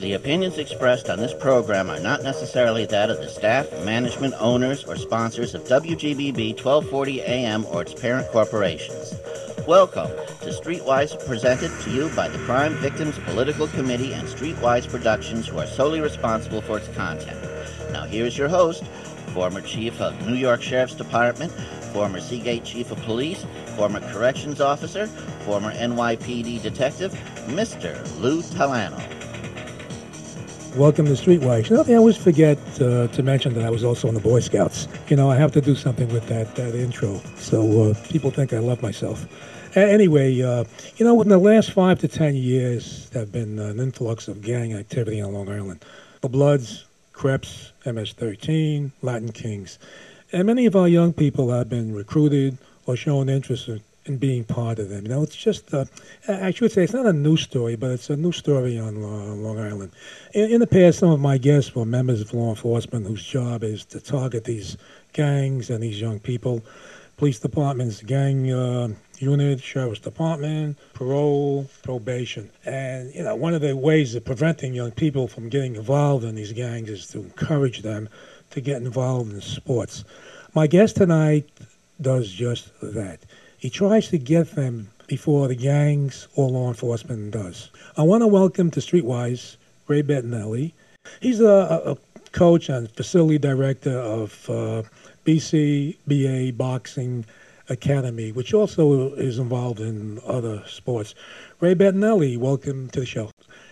The opinions expressed on this program are not necessarily that of the staff, management, owners, or sponsors of WGBB 1240 AM or its parent corporations. Welcome to Streetwise, presented to you by the Crime Victims Political Committee and Streetwise Productions, who are solely responsible for its content. Now here's your host, former Chief of New York Sheriff's Department, former Seagate Chief of Police, former Corrections Officer, former NYPD Detective, Mr. Lou Talano. Welcome to Streetwise. I always forget to mention that I was also in the Boy Scouts. I have to do something with that intro, so people think I love myself. Anyway, in the last 5 to 10 years, there have been an influx of gang activity on Long Island. The Bloods, Crips, MS-13, Latin Kings. And many of our young people have been recruited or shown interest in being part of them. It's just, I should say, it's not a new story, but it's a new story on Long Island. In the past, some of my guests were members of law enforcement whose job is to target these gangs and these young people. Police departments, gang unit, sheriff's department, parole, probation. And, one of the ways of preventing young people from getting involved in these gangs is to encourage them to get involved in sports. My guest tonight does just that. He tries to get them before the gangs or law enforcement does. I want to welcome to Streetwise Ray Bettinelli. He's a coach and facility director of BCBA Boxing Academy, which also is involved in other sports. Ray Bettinelli, welcome to the show.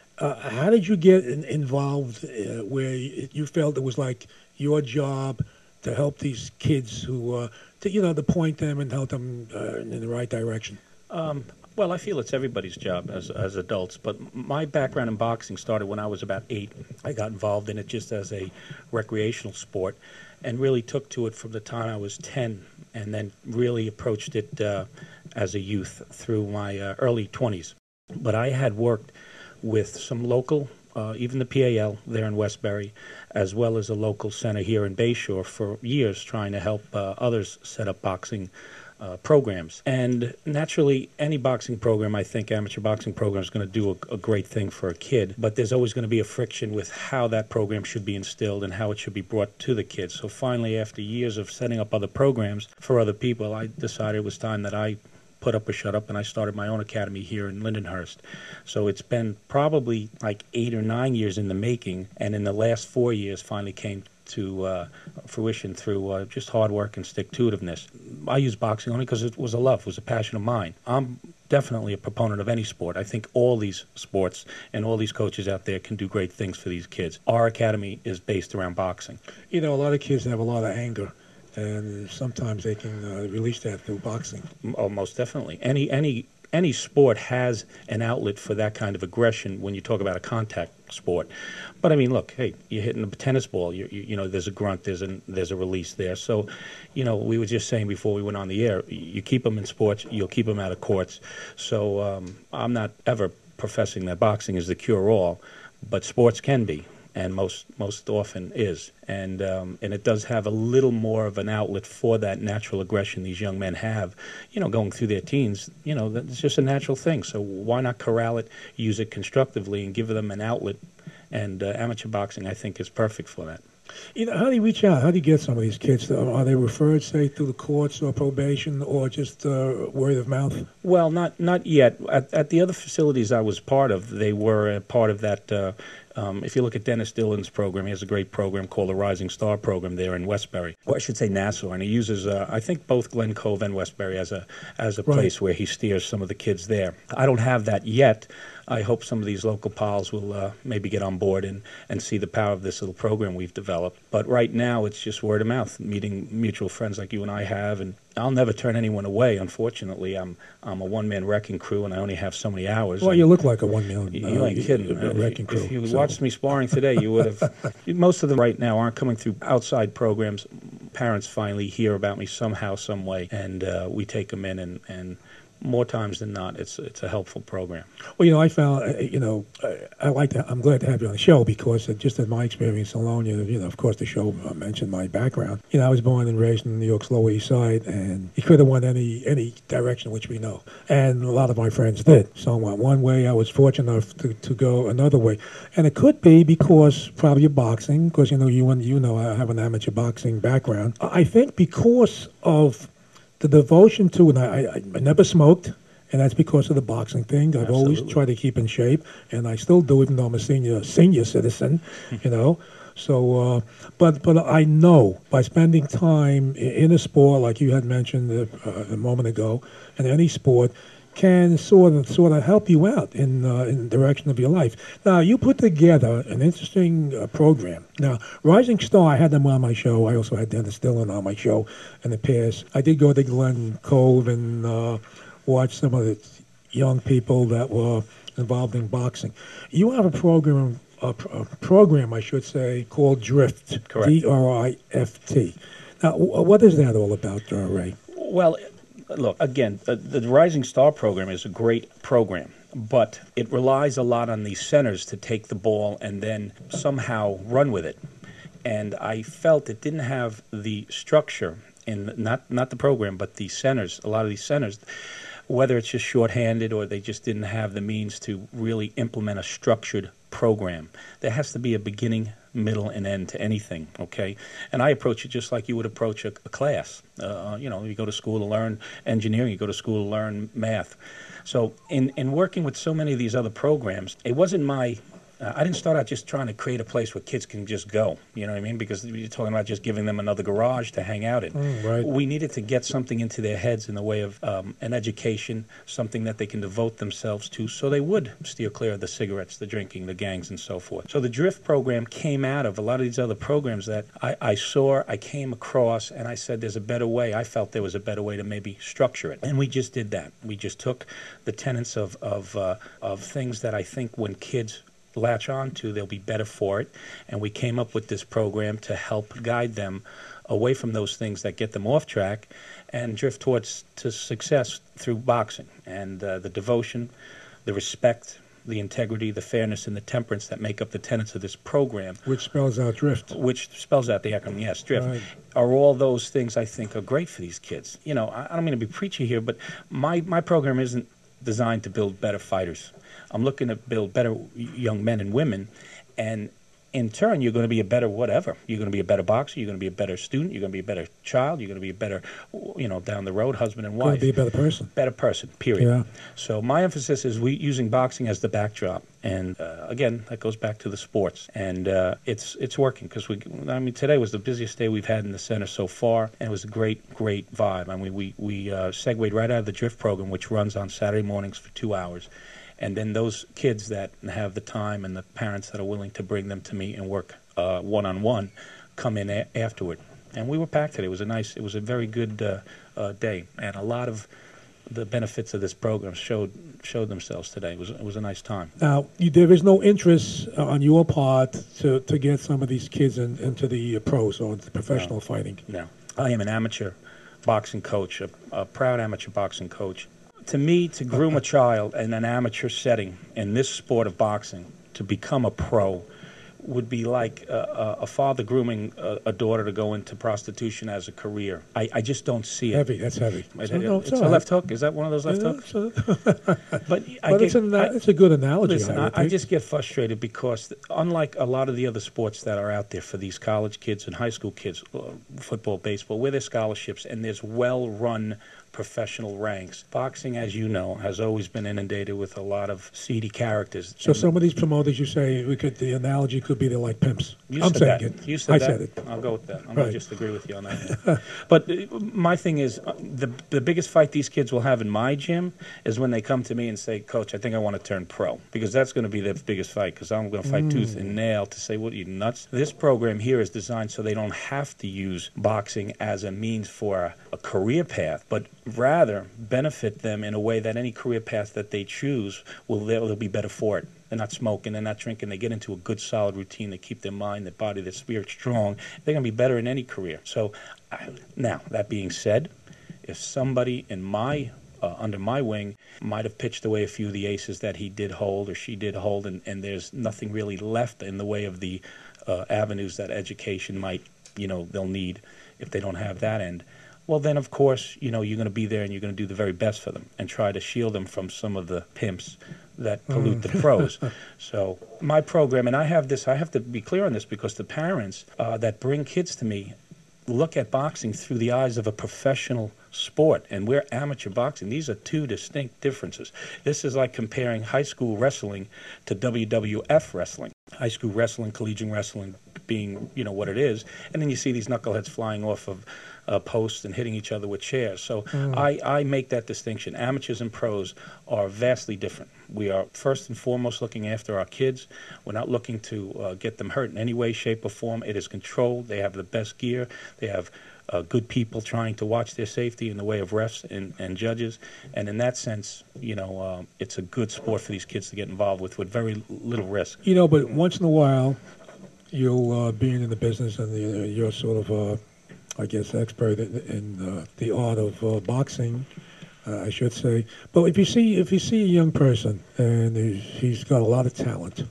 How did you get involved where you felt it was like your job to help these kids who, to point them and help them in the right direction? Well, I feel it's everybody's job as adults, but my background in boxing started when I was about 8. I got involved in it just as a recreational sport and really took to it from the time I was 10, and then really approached it as a youth through my early 20s. But I had worked with some local, even the PAL there in Westbury, as well as a local center here in Bayshore for years, trying to help others set up boxing programs. And naturally, any boxing program, I think amateur boxing program, is going to do a great thing for a kid, but there's always going to be a friction with how that program should be instilled and how it should be brought to the kids. So finally, after years of setting up other programs for other people, I decided it was time that I put up or shut up, and I started my own academy here in Lindenhurst. So it's been probably like 8 or 9 years in the making, and in the last 4 years finally came to fruition through just hard work and stick-to-itiveness. I use boxing only because it was a love, it was a passion of mine. I'm definitely a proponent of any sport. I think all these sports and all these coaches out there can do great things for these kids. Our academy is based around boxing. A lot of kids have a lot of anger, and sometimes they can release that through boxing. Oh, most definitely. Any sport has an outlet for that kind of aggression when you talk about a contact sport. But I mean, look, hey, you're hitting a tennis ball. There's a grunt, there's a release there. So, we were just saying before we went on the air, you keep them in sports, you'll keep them out of courts. So I'm not ever professing that boxing is the cure-all, but sports can be. And most often is, and it does have a little more of an outlet for that natural aggression these young men have, going through their teens. That's just a natural thing. So why not corral it, use it constructively, and give them an outlet? And amateur boxing, I think, is perfect for that. How do you reach out? How do you get some of these kids? Are they referred, say, through the courts or probation, or just word of mouth? Well, not yet. At the other facilities I was part of, they were a part of that. If you look at Dennis Dillon's program, he has a great program called the Rising Star Program there in Westbury. Or I should say Nassau, and he uses, I think, both Glen Cove and Westbury as a place where he steers some of the kids there. I don't have that yet. I hope some of these local pals will maybe get on board and see the power of this little program we've developed. But right now, it's just word of mouth, meeting mutual friends like you and I have, and I'll never turn anyone away. Unfortunately, I'm a one-man wrecking crew, and I only have so many hours. Well, you look like a one-man you ain't kidding. Wrecking crew. If you watched me sparring today, you would have. Most of them right now aren't coming through outside programs. Parents finally hear about me somehow, some way, and we take them in and more times than not, it's a helpful program. Well, I found, I'm glad to have you on the show because just in my experience alone, of course, the show mentioned my background. I was born and raised in New York's Lower East Side, and you could have went any direction, which we know. And a lot of my friends did. Some went one way. I was fortunate enough to go another way. And it could be because probably of boxing, because, I have an amateur boxing background. I think because of the devotion to, and I never smoked, and that's because of the boxing thing. I've always tried to keep in shape, and I still do, even though I'm a senior citizen, So, but I know by spending time in a sport, like you had mentioned a moment ago, in any sport, can sort of help you out in the direction of your life. Now, you put together an interesting program. Now, Rising Star, I had them on my show. I also had Dennis Dillon on my show in the past. I did go to Glen Cove and watch some of the young people that were involved in boxing. You have a program, I should say, called Drift. Correct. DRIFT. Now, what is that all about, Ray? Well, look, again, the Rising Star program is a great program, but it relies a lot on these centers to take the ball and then somehow run with it. And I felt it didn't have the structure in not the program, but the centers. A lot of these centers, whether it's just shorthanded or they just didn't have the means to really implement a structured program. There has to be a beginning, middle, and end to anything, okay? And I approach it just like you would approach a class. You go to school to learn engineering, you go to school to learn math. So in working with so many of these other programs, it wasn't I didn't start out just trying to create a place where kids can just go, you know what I mean? Because you're talking about just giving them another garage to hang out in. Right. We needed to get something into their heads in the way of an education, something that they can devote themselves to so they would steer clear of the cigarettes, the drinking, the gangs, and so forth. So the Drift program came out of a lot of these other programs that I saw, I came across, and I said there's a better way. I felt there was a better way to maybe structure it. And we just did that. We just took the tenets of things that I think when kids latch on to, they'll be better for it. And we came up with this program to help guide them away from those things that get them off track and drift towards to success through boxing. And the devotion, the respect, the integrity, the fairness, and the temperance that make up the tenets of this program. Which spells out Drift. Which spells out the acronym, yes, Drift. Right. Are all those things I think are great for these kids. I don't mean to be preachy here, but my program isn't designed to build better fighters. I'm looking to build better young men and women, and in turn, you're going to be a better whatever. You're going to be a better boxer. You're going to be a better student. You're going to be a better child. You're going to be a better, down the road, husband and wife. Going to be a better person. Better person, period. Yeah. So my emphasis is using boxing as the backdrop. And again, that goes back to the sports. And it's working because today was the busiest day we've had in the center so far, and it was a great vibe. I mean, we segued right out of the Drift program, which runs on Saturday mornings for 2 hours. And then those kids that have the time and the parents that are willing to bring them to me and work one-on-one come in afterward. And we were packed today. It was a very good day. And a lot of the benefits of this program showed themselves today. It was a nice time. Now, there is no interest on your part to get some of these kids into the pros or into professional fighting? No. I am an amateur boxing coach, a proud amateur boxing coach. To me, to groom a child in an amateur setting in this sport of boxing to become a pro would be like a father grooming a daughter to go into prostitution as a career. I just don't see it. Heavy, that's heavy. It's a left hook. Is that one of those left hooks? But it's a good analogy. Listen, I just get frustrated because unlike a lot of the other sports that are out there for these college kids and high school kids, football, baseball, where there's scholarships and there's well-run professional ranks. Boxing, as you know, has always been inundated with a lot of seedy characters. So some of these promoters, you say, the analogy could be they're like pimps. You said that. I said it. I'll go with that. I'm going to just agree with you on that. But my thing is, the biggest fight these kids will have in my gym is when they come to me and say, Coach, I think I want to turn pro. Because that's going to be their biggest fight, because I'm going to fight tooth and nail to say, what are you, nuts? This program here is designed so they don't have to use boxing as a means for a career path, but rather benefit them in a way that any career path that they choose they'll be better for it. They're not smoking, they're not drinking, they get into a good solid routine, they keep their mind, their body, their spirit strong. They're going to be better in any career. So now, that being said, if somebody in my under my wing might have pitched away a few of the aces that he did hold or she did hold, and there's nothing really left in the way of the avenues that education might, they'll need if they don't have that end. Well, then, of course, you're going to be there and you're going to do the very best for them and try to shield them from some of the pimps that pollute the pros. So my program, and I have to be clear on this because the parents that bring kids to me look at boxing through the eyes of a professional sport, and we're amateur boxing. These are two distinct differences. This is like comparing high school wrestling to WWF wrestling. High school wrestling, collegiate wrestling being, what it is, and then you see these knuckleheads flying off of posts and hitting each other with chairs. So I make that distinction. Amateurs and pros are vastly different. We are first and foremost looking after our kids. We're not looking to get them hurt in any way, shape, or form. It is controlled. They have the best gear. They have good people trying to watch their safety in the way of refs and judges. And in that sense, it's a good sport for these kids to get involved with very little risk. But once in a while, you'll being in the business and you're sort of, I guess, expert in the art of boxing, I should say. But if you see a young person and he's got a lot of talent,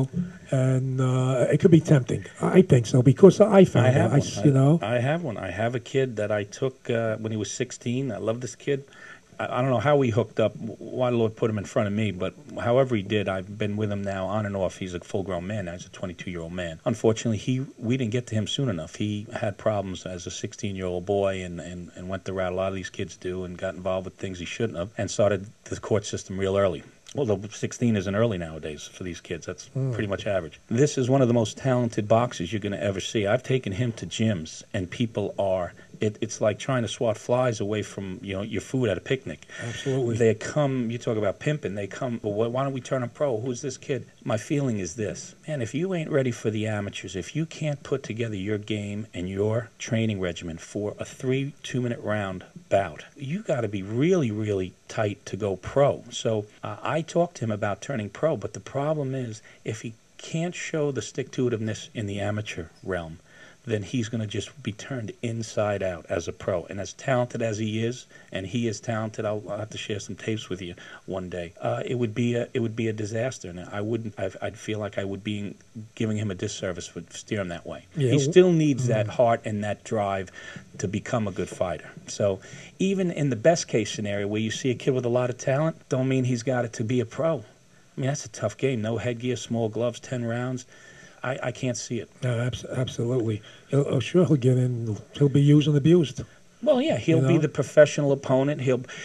and it could be tempting. I think so because I found out. I have one. I have a kid that I took when he was 16. I love this kid. I don't know how we hooked up, why the Lord put him in front of me, but however he did, I've been with him now on and off. He's a full-grown man now. He's a 22-year-old man. Unfortunately, we didn't get to him soon enough. He had problems as a 16-year-old boy and went the route a lot of these kids do and got involved with things he shouldn't have and started the court system real early. Although 16 isn't early nowadays for these kids. That's pretty much average. This is one of the most talented boxers you're going to ever see. I've taken him to gyms, and people are... It's like trying to swat flies away from your food at a picnic. Absolutely. They come, you talk about pimping, they come, well, why don't we turn him pro? Who's this kid? My feeling is this. Man, if you ain't ready for the amateurs, if you can't put together your game and your training regimen for a 3 2-minute round bout, you got to be really, really tight to go pro. So I talked to him about turning pro, but the problem is if he can't show the stick-to-itiveness in the amateur realm, then he's going to just be turned inside out as a pro. And as talented as he is, and he is talented, I'll have to share some tapes with you one day. It would be a disaster, and I'd feel like I would be giving him a disservice to steer him that way. Yeah. He still needs that heart and that drive to become a good fighter. So even in the best case scenario where you see a kid with a lot of talent, don't mean he's got it to be a pro. I mean, that's a tough game. No headgear, small gloves, 10 rounds. I can't see it. No, absolutely. He'll get in. He'll be used and abused. Well, yeah, he'll be the professional opponent.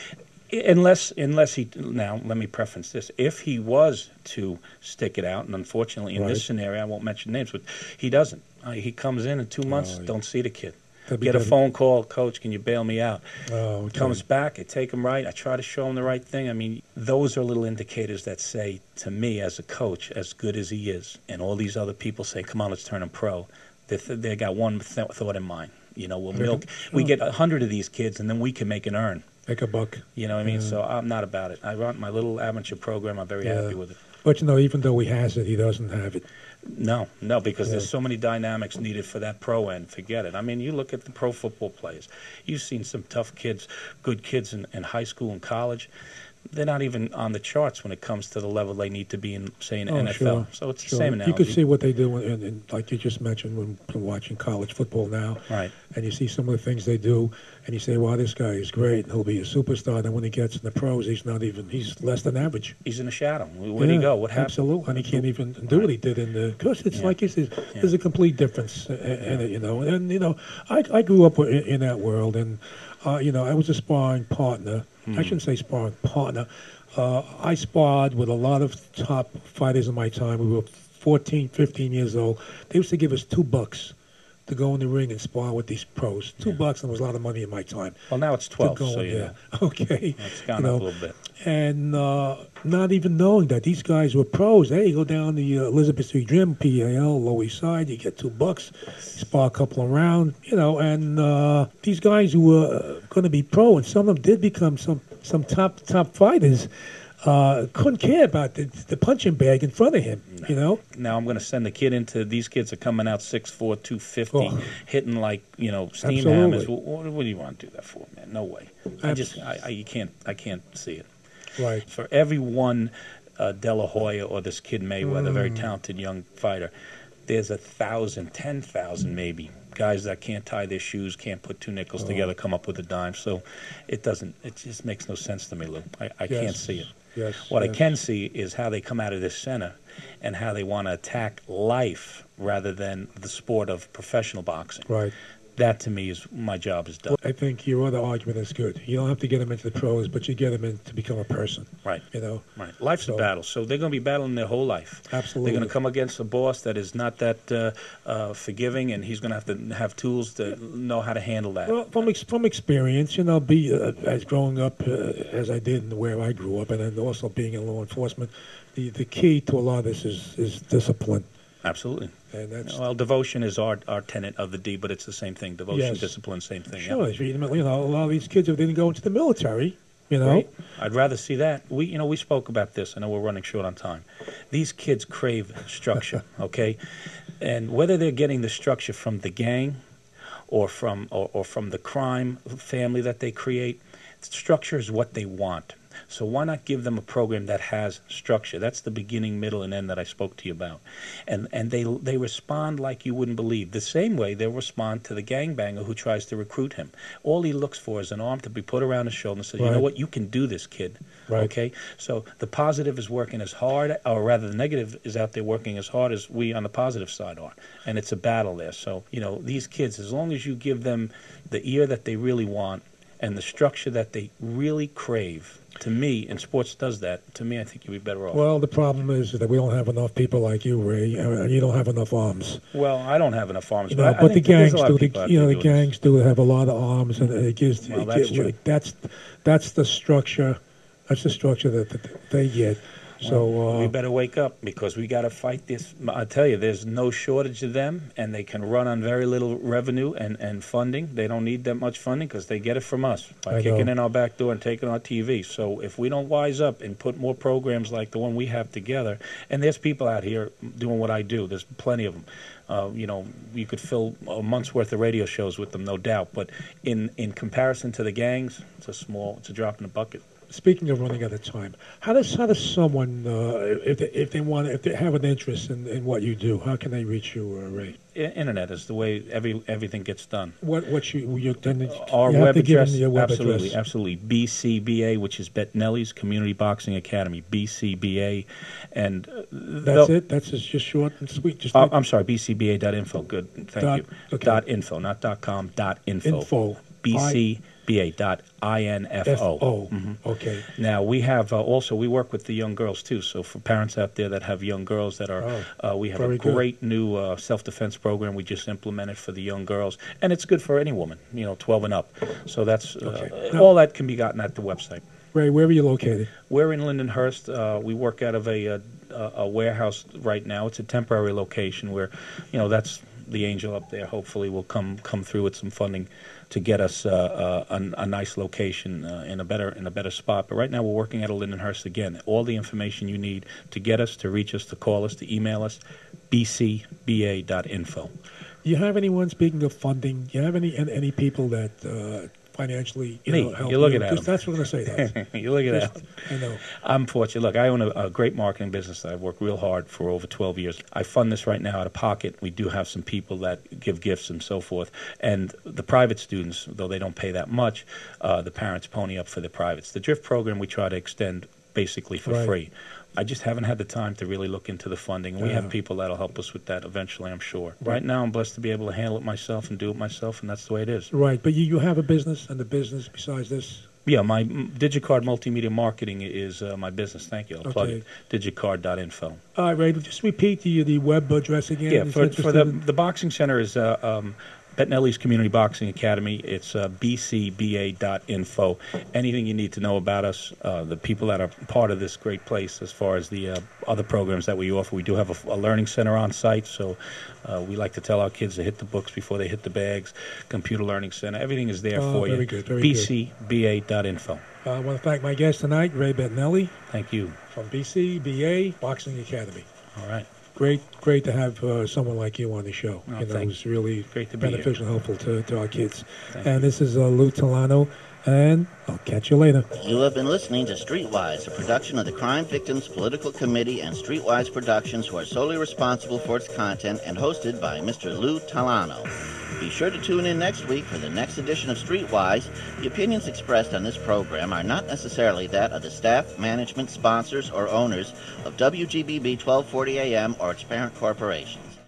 Unless he. Now, let me preference this: if he was to stick it out, and unfortunately in this scenario, I won't mention names, but he doesn't. He comes in 2 months, don't see the kid. Get a phone call, coach, can you bail me out? Comes back, I take him right, I try to show him the right thing. I mean, those are little indicators that say to me as a coach, as good as he is, and all these other people say, come on, let's turn him pro, they got one thought in mind. We'll milk. We get 100 of these kids, and then we can make an earn. Make a buck. You know what I mean? So I'm not about it. I run my little amateur program. I'm very happy with it. But, even though he has it, he doesn't have it. No, because there's so many dynamics needed for that pro end. Forget it. I mean, you look at the pro football players. You've seen some tough kids, good kids in high school and college. They're not even on the charts when it comes to the level they need to be in, say, in the NFL. Sure. So it's the same analogy. You could see what they do, in like you just mentioned, when watching college football now. Right. And you see some of the things they do, and you say, wow, this guy is great, and he'll be a superstar. And when he gets in the pros, he's less than average. He's in the shadow. Where'd he go? What happened? Absolutely. And he can't even do what he did in the... Because it's like there's a complete difference in it, And, I grew up in that world, and, I was a sparring partner. I shouldn't say sparring partner. I sparred with a lot of top fighters in my time. We were 14, 15 years old. They used to give us $2 to go in the ring and spar with these pros. $2, and it was a lot of money in my time. Well, now it's 12, so Okay. It's gone up a little bit. And not even knowing that these guys were pros. Hey, you go down the Elizabeth Street Gym, PAL, Lower East Side, you get $2, spar a couple of rounds, and these guys who were going to be pro, and some of them did become some top fighters. couldn't care about the punching bag in front of him, you know? Now I'm going to send the kid into, these kids are coming out 6'4", 250, Oh. hitting like, you know, steam Absolutely. hammers. What do you want to do that for, man? No way. I can't see it. Right. For every one De La Hoya or this kid Mayweather, very talented young fighter, there's 1,000, 10,000 maybe guys that can't tie their shoes, can't put two nickels together, come up with a dime. So it just makes no sense to me, Lou. I can't see it. Yes. What I yes. can see is how they come out of this center and how they want to attack life rather than the sport of professional boxing. Right. That, to me, is my job is done. I think your other argument is good. You don't have to get them into the pros, but you get them in to become a person. Right. You know? Right. Life's a battle, so they're going to be battling their whole life. Absolutely. They're going to come against a boss that is not that forgiving, and he's going to have tools to know how to handle that. Well, from experience, you know, as growing up as I did and where I grew up, and then also being in law enforcement, the key to a lot of this is discipline. Absolutely. And that's, well, devotion is our tenet of the D, but it's the same thing. Devotion, Yes. discipline, same thing. sure, Yeah. you know, a lot of these kids, if they didn't go into the military, you know, Right. I'd rather see that. We spoke about this. I know we're running short on time. These kids crave structure, okay? And whether they're getting the structure from the gang or from the crime family that they create, structure is what they want. So why not give them a program that has structure? That's the beginning, middle, and end that I spoke to you about. And they respond like you wouldn't believe. The same way they'll respond to the gangbanger who tries to recruit him. All he looks for is an arm to be put around his shoulder and say, you know Right. what, you can do this, kid. Right. Okay? So the positive is working as hard, or rather the negative is out there working as hard as we on the positive side are. And it's a battle there. So, you know, these kids, as long as you give them the ear that they really want and the structure that they really crave, to me, and sports does that, to me, I think you'd be better off. well, the problem is that we don't have enough people like you, Ray. You don't have enough arms. Well, I don't have enough arms, You know, but I but the think there's gangs a lot do. of people out You know, there the doing gangs do have a lot of arms, and it gives. Well, that's true. That's the structure. That's the structure that they get. So we better wake up because we got to fight this. I tell you, there's no shortage of them, and they can run on very little revenue and funding. They don't need that much funding because they get it from us by I kicking know. in our back door and taking our TV. So if we don't wise up and put more programs like the one we have together, and there's people out here doing what I do. There's plenty of them. You know, you could fill a month's worth of radio shows with them, no doubt. But in comparison to the gangs, it's a drop in the bucket. Speaking of running out of time, how does someone if they have an interest in what you do, how can they reach you, Ray? Internet is the way everything gets done. What you then Our you have web to give address, them your web absolutely, address. absolutely. BCBA, which is Bettinelli's Community Boxing Academy, BCBA, and That's it. That's just short and sweet. Just I'm sorry, BCBA.info. Good, thank you. Okay. .info, not .com. .info. Info. BCBA.info. Okay. Now we have also we work with the young girls too. So for parents out there that have young girls that are, we have a very good. great new self-defense program we just implemented for the young girls, and it's good for any woman, 12 and up. So that's Okay. all that can be gotten at the website. Ray, where are you located? We're in Lindenhurst. We work out of a warehouse right now. It's a temporary location where, that's the angel up there. Hopefully, will come through with some funding to get us a nice location in a better spot. But right now, we're working out of Lindenhurst again. All the information you need to get us, to reach us, to call us, to email us, bcba.info. Do you have anyone, speaking of funding, do you have any people that financially Me. help You're looking you? at Because them. that's what I'm going to say. That. You look at Just- that. I know. I'm fortunate. Look, I own a great marketing business that I've worked real hard for over 12 years. I fund this right now out of pocket. We do have some people that give gifts and so forth. And the private students, though they don't pay that much, the parents pony up for the privates. The drift program we try to extend basically for Right. free. I just haven't had the time to really look into the funding. And we Yeah. have people that'll help us with that eventually, I'm sure. Right now, I'm blessed to be able to handle it myself and do it myself, and that's the way it is. Right, but you have a business, and the business besides this. Yeah, my DigiCard Multimedia Marketing is my business. Thank you. I'll plug Okay. it. Digicard.info. All right, Ray, just repeat the web address again. Yeah, It's for interested in- the Boxing Center is Bettinelli's Community Boxing Academy. It's bcba.info. Anything you need to know about us, the people that are part of this great place as far as the other programs that we offer. We do have a learning center on site, so we like to tell our kids to hit the books before they hit the bags. Computer learning center. Everything is there for very you. Good, very bcba.info. I want to thank my guest tonight, Ray Bettinelli. Thank you. From BCBA Boxing Academy. All right. Great to have someone like you on the show. Oh, It's really great to be beneficial and helpful to our kids. Thank and you. This is Lou Talano, and I'll catch you later. You have been listening to Streetwise, a production of the Crime Victims Political Committee and Streetwise Productions, who are solely responsible for its content, and hosted by Mr. Lou Talano. Be sure to tune in next week for the next edition of Streetwise. The opinions expressed on this program are not necessarily that of the staff, management, sponsors, or owners of WGBB 1240 AM or its parent corporations.